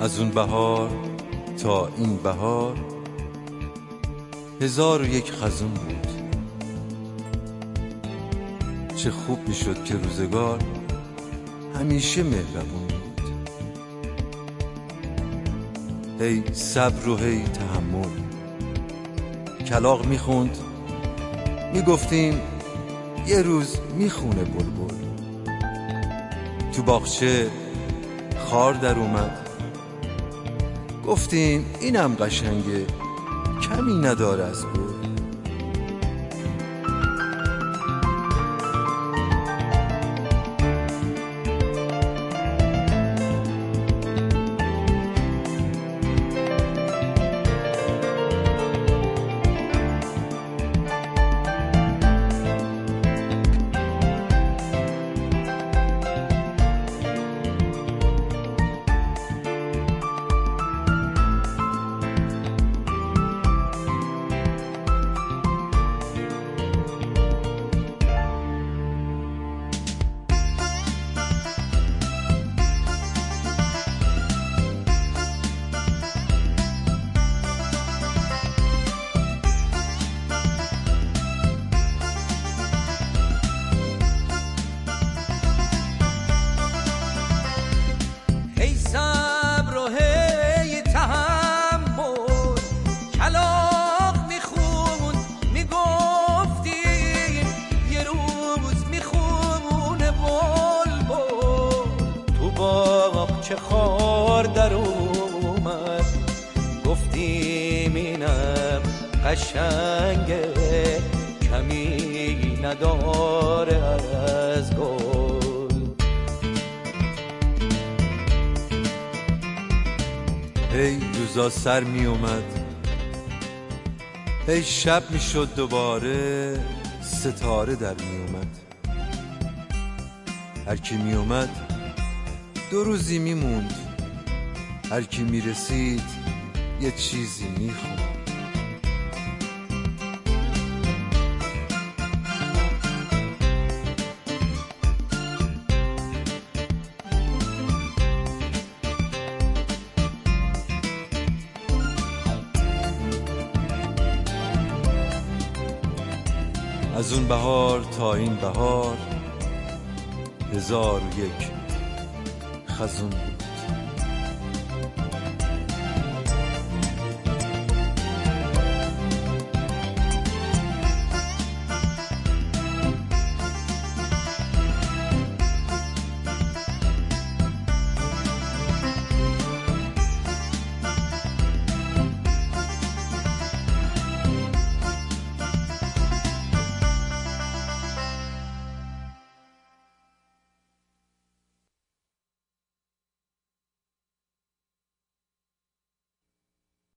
از اون بهار تا این بهار 1001 خزون بود. چه خوب میشد که روزگار همیشه مهربون بود. هی صبر و هی تحمل. کلاغ میخوند، میگفتیم یه روز میخونه بلبل. تو باغچه خار در اومد، گفتیم اینم قشنگه، کمی نداره از گل. چه خار در اومد، گفتیم اینم قشنگه، کمی نداره از گل. هی روزا سر می اومد، هی شب می شد، دوباره ستاره در می اومد. هر کی می اومد 2 روزی میموند، هر کی میرسید یه چیزی میخوند. از اون بهار تا این بهار 1001 خزون بود.